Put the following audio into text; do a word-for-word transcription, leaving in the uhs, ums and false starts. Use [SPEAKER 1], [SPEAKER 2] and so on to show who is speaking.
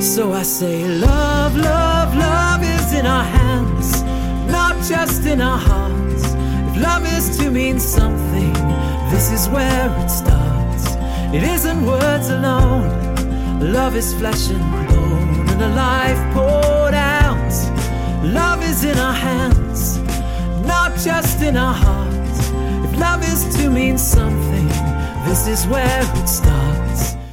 [SPEAKER 1] So I say love, love, love is in our hands, not just in our hearts. If love is to mean something, this is where it starts. It isn't words alone. Love is flesh and bone and a life poured out. Love is in our hands, not just in our hearts. If love is to mean something, this is where it starts.